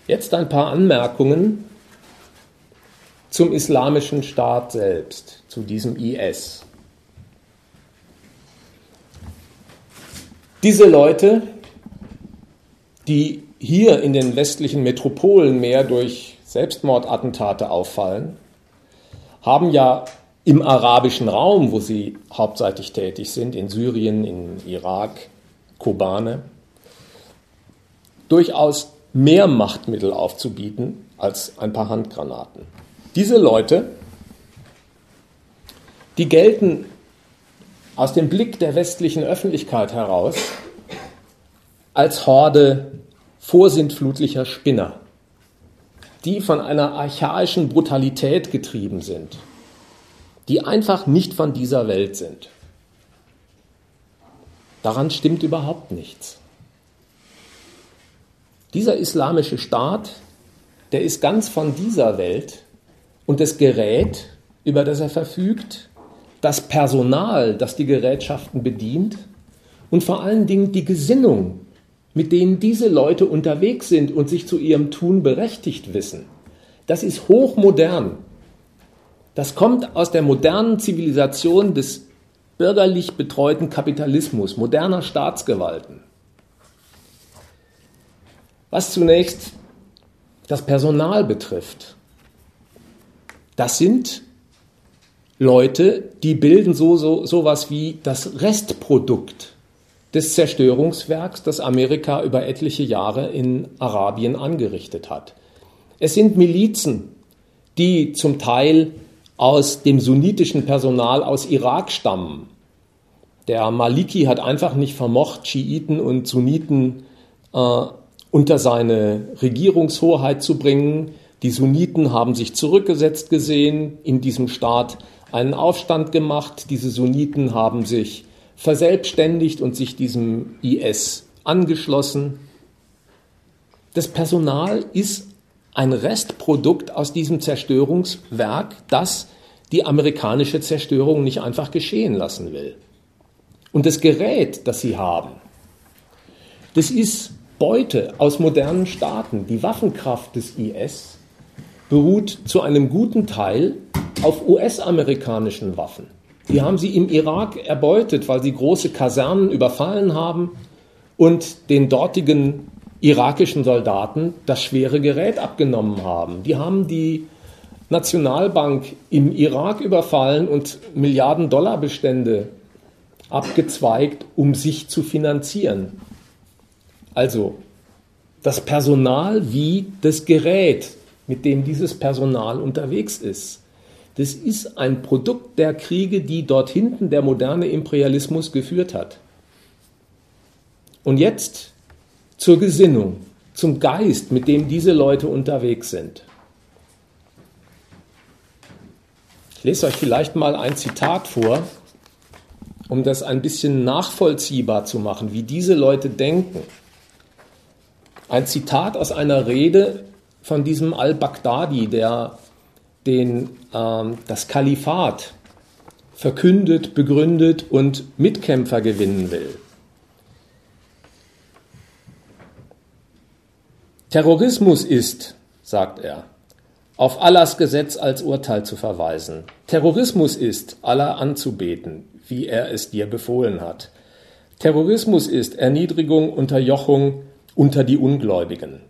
Jetzt ein paar Anmerkungen zum Islamischen Staat selbst, zu diesem IS. Diese Leute, die hier in den westlichen Metropolen mehr durch Selbstmordattentate auffallen, haben ja im arabischen Raum, wo sie hauptsächlich tätig sind, in Syrien, in Irak, Kobane, durchaus mehr Machtmittel aufzubieten als ein paar Handgranaten. Diese Leute, die gelten aus dem Blick der westlichen Öffentlichkeit heraus als Horde vorsintflutlicher Spinner, die von einer archaischen Brutalität getrieben sind, die einfach nicht von dieser Welt sind. Daran stimmt überhaupt nichts. Dieser islamische Staat, der ist ganz von dieser Welt und das Gerät, über das er verfügt, das Personal, das die Gerätschaften bedient und vor allen Dingen die Gesinnung, mit denen diese Leute unterwegs sind und sich zu ihrem Tun berechtigt wissen, das ist hochmodern. Das kommt aus der modernen Zivilisation des bürgerlich betreuten Kapitalismus, moderner Staatsgewalten. Was zunächst das Personal betrifft, das sind Leute, die bilden sowas wie das Restprodukt des Zerstörungswerks, das Amerika über etliche Jahre in Arabien angerichtet hat. Es sind Milizen, die zum Teil aus dem sunnitischen Personal aus Irak stammen. Der Maliki hat einfach nicht vermocht, Schiiten und Sunniten unter seine Regierungshoheit zu bringen. Die Sunniten haben sich zurückgesetzt gesehen, in diesem Staat einen Aufstand gemacht. Diese Sunniten haben sich verselbstständigt und sich diesem IS angeschlossen. Das Personal ist ein Restprodukt aus diesem Zerstörungswerk, das die amerikanische Zerstörung nicht einfach geschehen lassen will. Und das Gerät, das sie haben, das ist Beute aus modernen Staaten. Die Waffenkraft des IS beruht zu einem guten Teil auf US-amerikanischen Waffen. Die haben sie im Irak erbeutet, weil sie große Kasernen überfallen haben und den dortigen irakischen Soldaten das schwere Gerät abgenommen haben. Die haben die Nationalbank im Irak überfallen und Milliarden-Dollar-Bestände abgezweigt, um sich zu finanzieren. Also das Personal wie das Gerät, mit dem dieses Personal unterwegs ist. Das ist ein Produkt der Kriege, die dort hinten der moderne Imperialismus geführt hat. Und jetzt zur Gesinnung, zum Geist, mit dem diese Leute unterwegs sind. Ich lese euch vielleicht mal ein Zitat vor, um das ein bisschen nachvollziehbar zu machen, wie diese Leute denken. Ein Zitat aus einer Rede von diesem al-Baghdadi, der das Kalifat verkündet, begründet und Mitkämpfer gewinnen will. Terrorismus ist, sagt er, auf Allahs Gesetz als Urteil zu verweisen. Terrorismus ist, Allah anzubeten, wie er es dir befohlen hat. Terrorismus ist Erniedrigung, Unterjochung unter die Ungläubigen.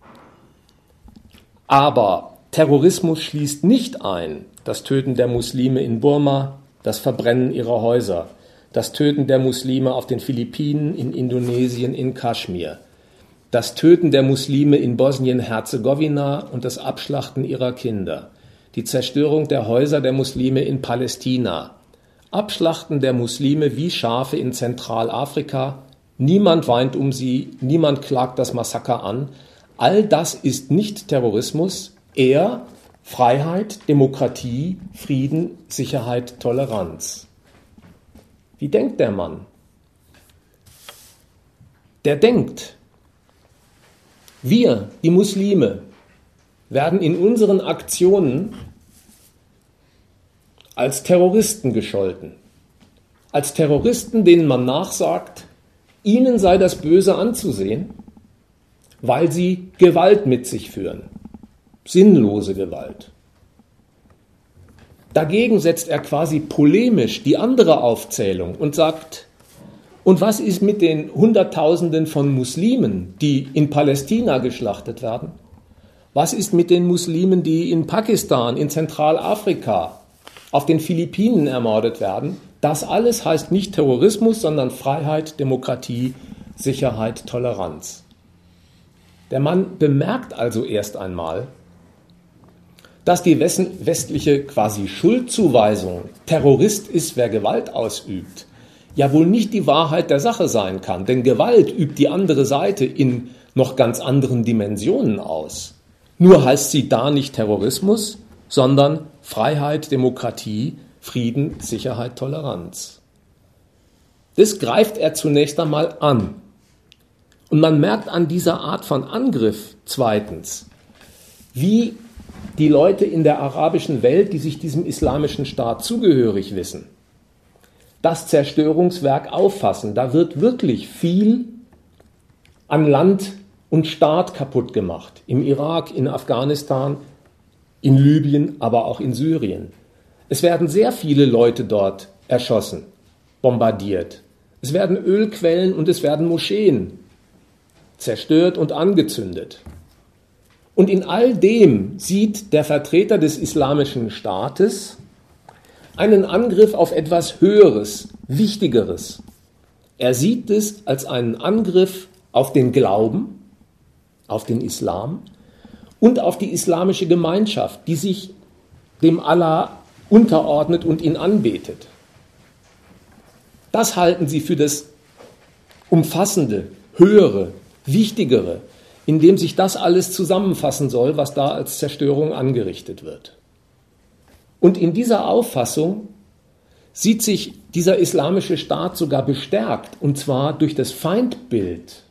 Aber Terrorismus schließt nicht ein das Töten der Muslime in Burma, das Verbrennen ihrer Häuser, das Töten der Muslime auf den Philippinen, in Indonesien, in Kaschmir, das Töten der Muslime in Bosnien-Herzegowina und das Abschlachten ihrer Kinder, die Zerstörung der Häuser der Muslime in Palästina, Abschlachten der Muslime wie Schafe in Zentralafrika, niemand weint um sie, niemand klagt das Massaker an. All das ist nicht Terrorismus, eher Freiheit, Demokratie, Frieden, Sicherheit, Toleranz. Wie denkt der Mann? Der denkt, wir, die Muslime, werden in unseren Aktionen als Terroristen gescholten. Als Terroristen, denen man nachsagt, ihnen sei das Böse anzusehen, weil sie Gewalt mit sich führen, sinnlose Gewalt. Dagegen setzt er quasi polemisch die andere Aufzählung und sagt, und was ist mit den Hunderttausenden von Muslimen, die in Palästina geschlachtet werden? Was ist mit den Muslimen, die in Pakistan, in Zentralafrika, auf den Philippinen ermordet werden? Das alles heißt nicht Terrorismus, sondern Freiheit, Demokratie, Sicherheit, Toleranz. Der Mann bemerkt also erst einmal, dass die westliche quasi Schuldzuweisung, Terrorist ist, wer Gewalt ausübt, ja wohl nicht die Wahrheit der Sache sein kann. Denn Gewalt übt die andere Seite in noch ganz anderen Dimensionen aus. Nur heißt sie da nicht Terrorismus, sondern Freiheit, Demokratie, Frieden, Sicherheit, Toleranz. Das greift er zunächst einmal an. Und man merkt an dieser Art von Angriff zweitens, wie die Leute in der arabischen Welt, die sich diesem islamischen Staat zugehörig wissen, das Zerstörungswerk auffassen. Da wird wirklich viel an Land und Staat kaputt gemacht. Im Irak, in Afghanistan, in Libyen, aber auch in Syrien. Es werden sehr viele Leute dort erschossen, bombardiert. Es werden Ölquellen und es werden Moscheen zerstört und angezündet. Und in all dem sieht der Vertreter des islamischen Staates einen Angriff auf etwas Höheres, Wichtigeres. Er sieht es als einen Angriff auf den Glauben, auf den Islam und auf die islamische Gemeinschaft, die sich dem Allah unterordnet und ihn anbetet. Das halten sie für das Umfassende, Höhere, Wichtigere, in dem sich das alles zusammenfassen soll, was da als Zerstörung angerichtet wird. Und in dieser Auffassung sieht sich dieser islamische Staat sogar bestärkt, und zwar durch das Feindbild,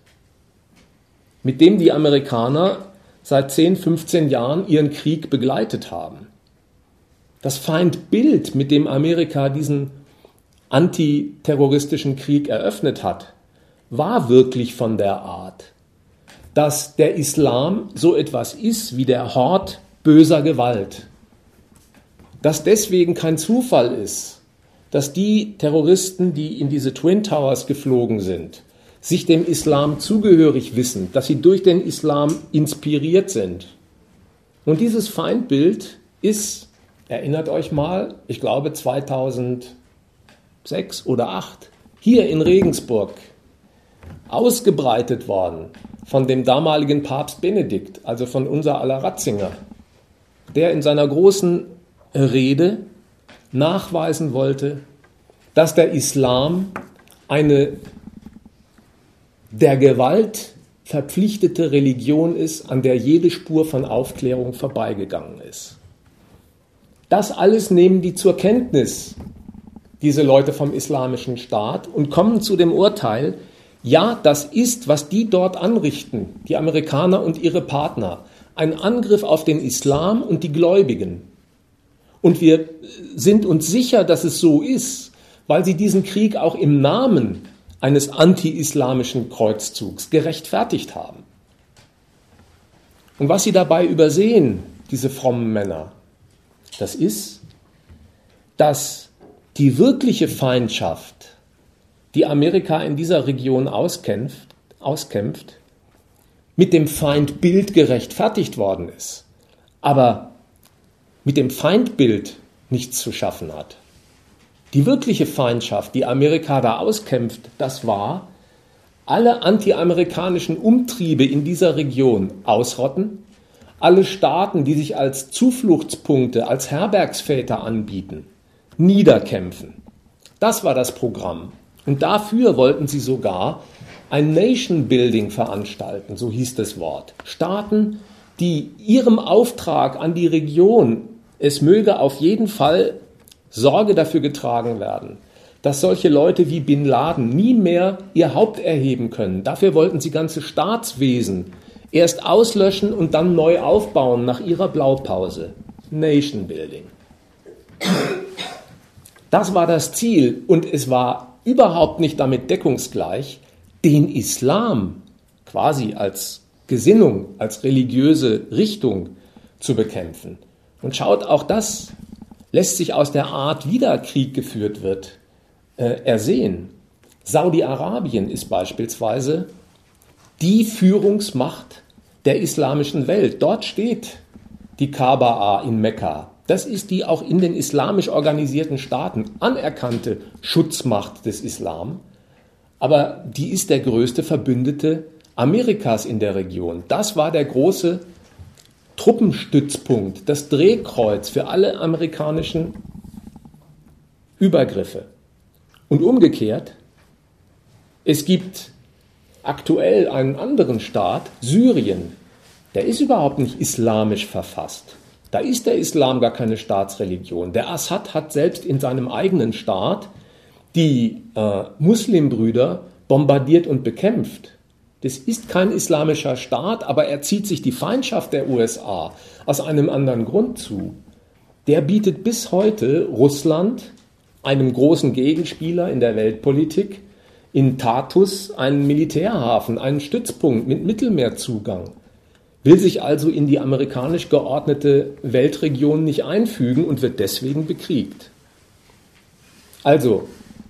mit dem die Amerikaner seit 10, 15 Jahren ihren Krieg begleitet haben. Das Feindbild, mit dem Amerika diesen antiterroristischen Krieg eröffnet hat, war wirklich von der Art, dass der Islam so etwas ist wie der Hort böser Gewalt. Dass deswegen kein Zufall ist, dass die Terroristen, die in diese Twin Towers geflogen sind, sich dem Islam zugehörig wissen, dass sie durch den Islam inspiriert sind. Und dieses Feindbild ist, erinnert euch mal, ich glaube 2006 oder 2008, hier in Regensburg ausgebreitet worden von dem damaligen Papst Benedikt, also von unser aller Ratzinger, der in seiner großen Rede nachweisen wollte, dass der Islam eine der Gewalt verpflichtete Religion ist, an der jede Spur von Aufklärung vorbeigegangen ist. Das alles nehmen die zur Kenntnis, diese Leute vom islamischen Staat, und kommen zu dem Urteil, ja, das ist, was die dort anrichten, die Amerikaner und ihre Partner, ein Angriff auf den Islam und die Gläubigen. Und wir sind uns sicher, dass es so ist, weil sie diesen Krieg auch im Namen eines anti-islamischen Kreuzzugs gerechtfertigt haben. Und was sie dabei übersehen, diese frommen Männer, das ist, dass die wirkliche Feindschaft, die Amerika in dieser Region auskämpft, mit dem Feindbild gerechtfertigt worden ist, aber mit dem Feindbild nichts zu schaffen hat. Die wirkliche Feindschaft, die Amerika da auskämpft, das war, alle antiamerikanischen Umtriebe in dieser Region ausrotten, alle Staaten, die sich als Zufluchtspunkte, als Herbergsväter anbieten, niederkämpfen. Das war das Programm. Und dafür wollten sie sogar ein Nation-Building veranstalten, so hieß das Wort. Staaten, die ihrem Auftrag an die Region, es möge auf jeden Fall Sorge dafür getragen werden, dass solche Leute wie Bin Laden nie mehr ihr Haupt erheben können. Dafür wollten sie ganze Staatswesen erst auslöschen und dann neu aufbauen nach ihrer Blaupause. Nation Building. Das war das Ziel, und es war überhaupt nicht damit deckungsgleich, den Islam quasi als Gesinnung, als religiöse Richtung zu bekämpfen. Und schaut, auch das lässt sich aus der Art, wie da Krieg geführt wird, ersehen. Saudi-Arabien ist beispielsweise die Führungsmacht der islamischen Welt. Dort steht die Kaaba in Mekka. Das ist die auch in den islamisch organisierten Staaten anerkannte Schutzmacht des Islam. Aber die ist der größte Verbündete Amerikas in der Region. Das war der große Truppenstützpunkt, das Drehkreuz für alle amerikanischen Übergriffe. Und umgekehrt, es gibt aktuell einen anderen Staat, Syrien, der ist überhaupt nicht islamisch verfasst. Da ist der Islam gar keine Staatsreligion. Der Assad hat selbst in seinem eigenen Staat die Muslimbrüder bombardiert und bekämpft. Das ist kein islamischer Staat, aber er zieht sich die Feindschaft der USA aus einem anderen Grund zu. Der bietet bis heute Russland, einem großen Gegenspieler in der Weltpolitik, in Tartus einen Militärhafen, einen Stützpunkt mit Mittelmeerzugang, will sich also in die amerikanisch geordnete Weltregion nicht einfügen und wird deswegen bekriegt. Also,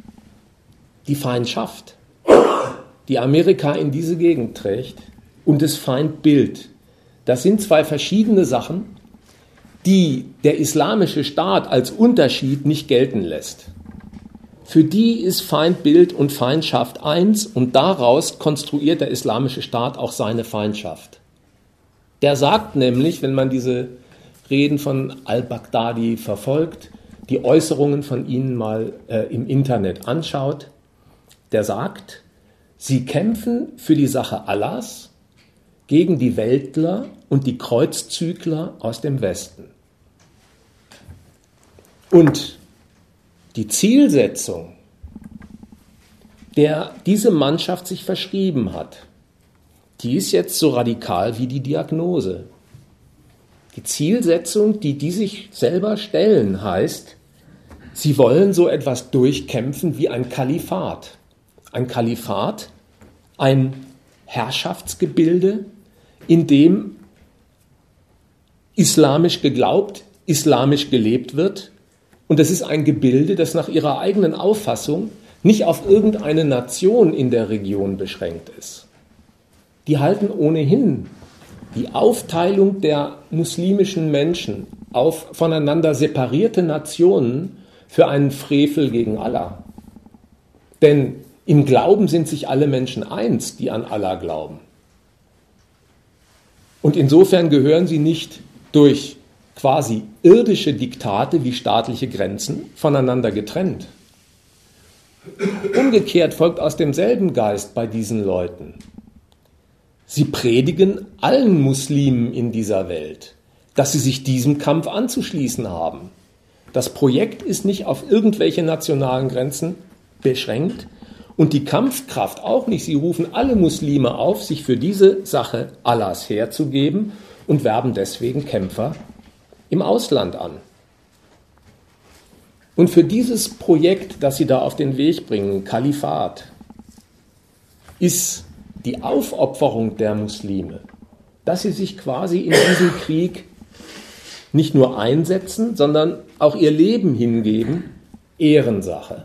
die Feindschaft, die Amerika in diese Gegend trägt, und das Feindbild, das sind zwei verschiedene Sachen, die der islamische Staat als Unterschied nicht gelten lässt. Für die ist Feindbild und Feindschaft eins, und daraus konstruiert der islamische Staat auch seine Feindschaft. Der sagt nämlich, wenn man diese Reden von al-Baghdadi verfolgt, die Äußerungen von ihnen mal im Internet anschaut, der sagt, sie kämpfen für die Sache Allahs gegen die Weltler und die Kreuzzügler aus dem Westen. Und die Zielsetzung, der diese Mannschaft sich verschrieben hat, die ist jetzt so radikal wie die Diagnose. Die Zielsetzung, die sich selber stellen, heißt, sie wollen so etwas durchkämpfen wie ein Kalifat. Ein Kalifat, ein Herrschaftsgebilde, in dem islamisch geglaubt, islamisch gelebt wird. Und das ist ein Gebilde, das nach ihrer eigenen Auffassung nicht auf irgendeine Nation in der Region beschränkt ist. Die halten ohnehin die Aufteilung der muslimischen Menschen auf voneinander separierte Nationen für einen Frevel gegen Allah. Denn im Glauben sind sich alle Menschen eins, die an Allah glauben. Und insofern gehören sie nicht durch quasi irdische Diktate wie staatliche Grenzen voneinander getrennt. Umgekehrt folgt aus demselben Geist bei diesen Leuten. Sie predigen allen Muslimen in dieser Welt, dass sie sich diesem Kampf anzuschließen haben. Das Projekt ist nicht auf irgendwelche nationalen Grenzen beschränkt und die Kampfkraft auch nicht. Sie rufen alle Muslime auf, sich für diese Sache Allahs herzugeben und werben deswegen Kämpfer im Ausland an. Und für dieses Projekt, das sie da auf den Weg bringen, Kalifat, ist die Aufopferung der Muslime, dass sie sich quasi in diesem Krieg nicht nur einsetzen, sondern auch ihr Leben hingeben, Ehrensache.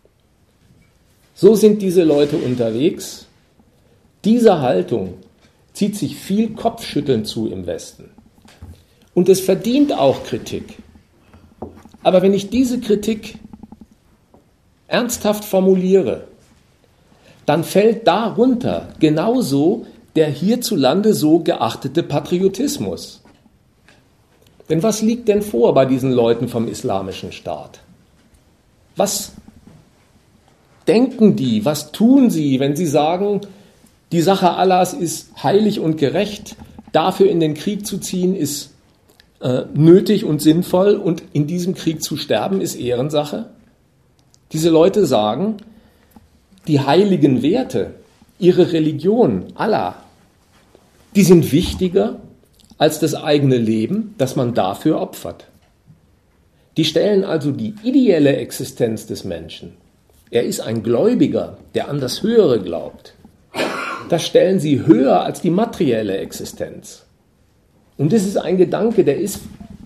So sind diese Leute unterwegs. Diese Haltung zieht sich viel Kopfschütteln zu im Westen. Und es verdient auch Kritik. Aber wenn ich diese Kritik ernsthaft formuliere, dann fällt darunter genauso der hierzulande so geachtete Patriotismus. Denn was liegt denn vor bei diesen Leuten vom Islamischen Staat? Was denken die, was tun sie, wenn sie sagen, die Sache Allahs ist heilig und gerecht, dafür in den Krieg zu ziehen ist nötig und sinnvoll und in diesem Krieg zu sterben ist Ehrensache? Diese Leute sagen, die heiligen Werte, ihre Religion, Allah, die sind wichtiger als das eigene Leben, das man dafür opfert. Die stellen also die ideelle Existenz des Menschen. Er ist ein Gläubiger, der an das Höhere glaubt. Das stellen sie höher als die materielle Existenz. Und das ist ein Gedanke, der ist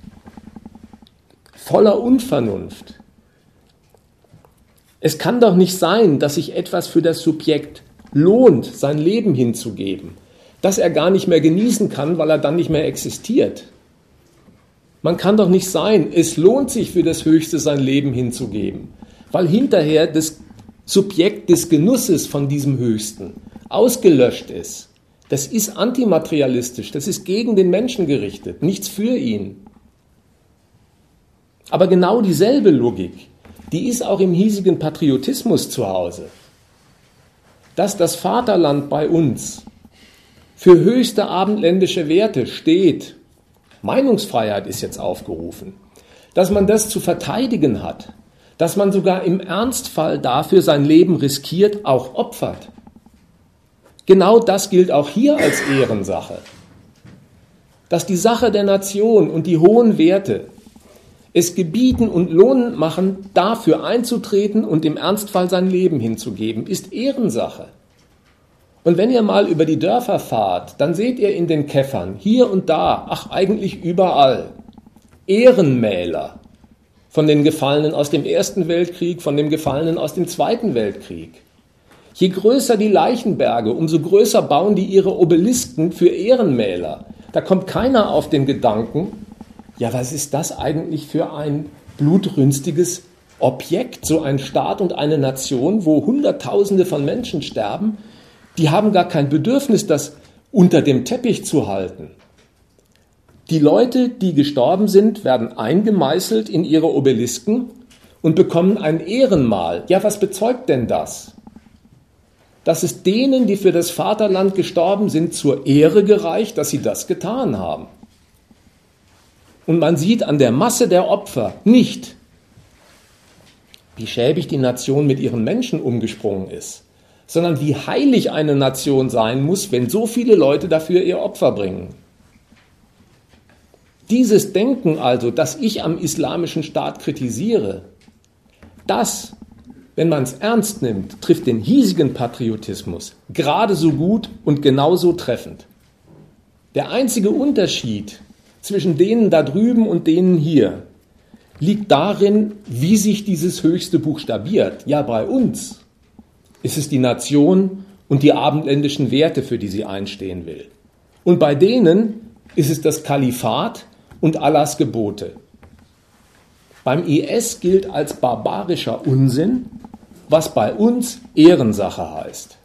voller Unvernunft. Es kann doch nicht sein, dass sich etwas für das Subjekt lohnt, sein Leben hinzugeben, das er gar nicht mehr genießen kann, weil er dann nicht mehr existiert. Man kann doch nicht sein, es lohnt sich für das Höchste sein Leben hinzugeben, weil hinterher das Subjekt des Genusses von diesem Höchsten ausgelöscht ist. Das ist antimaterialistisch, das ist gegen den Menschen gerichtet, nichts für ihn. Aber genau dieselbe Logik, die ist auch im hiesigen Patriotismus zu Hause. Dass das Vaterland bei uns für höchste abendländische Werte steht, Meinungsfreiheit ist jetzt aufgerufen, dass man das zu verteidigen hat, dass man sogar im Ernstfall dafür sein Leben riskiert, auch opfert. Genau das gilt auch hier als Ehrensache. Dass die Sache der Nation und die hohen Werte es gebieten und lohnend machen, dafür einzutreten und im Ernstfall sein Leben hinzugeben, ist Ehrensache. Und wenn ihr mal über die Dörfer fahrt, dann seht ihr in den Käffern, hier und da, ach eigentlich überall, Ehrenmäler von den Gefallenen aus dem Ersten Weltkrieg, von den Gefallenen aus dem Zweiten Weltkrieg. Je größer die Leichenberge, umso größer bauen die ihre Obelisken für Ehrenmäler. Da kommt keiner auf den Gedanken, ja, was ist das eigentlich für ein blutrünstiges Objekt, so ein Staat und eine Nation, wo Hunderttausende von Menschen sterben, die haben gar kein Bedürfnis, das unter dem Teppich zu halten. Die Leute, die gestorben sind, werden eingemeißelt in ihre Obelisken und bekommen ein Ehrenmal. Ja, was bezeugt denn das? Dass es denen, die für das Vaterland gestorben sind, zur Ehre gereicht, dass sie das getan haben. Und man sieht an der Masse der Opfer nicht, wie schäbig die Nation mit ihren Menschen umgesprungen ist, sondern wie heilig eine Nation sein muss, wenn so viele Leute dafür ihr Opfer bringen. Dieses Denken also, das ich am islamischen Staat kritisiere, das, wenn man es ernst nimmt, trifft den hiesigen Patriotismus gerade so gut und genauso treffend. Der einzige Unterschied zwischen denen da drüben und denen hier liegt darin, wie sich dieses Höchste buchstabiert. Ja, bei uns ist es die Nation und die abendländischen Werte, für die sie einstehen will. Und bei denen ist es das Kalifat und Allahs Gebote. Beim IS gilt als barbarischer Unsinn, was bei uns Ehrensache heißt.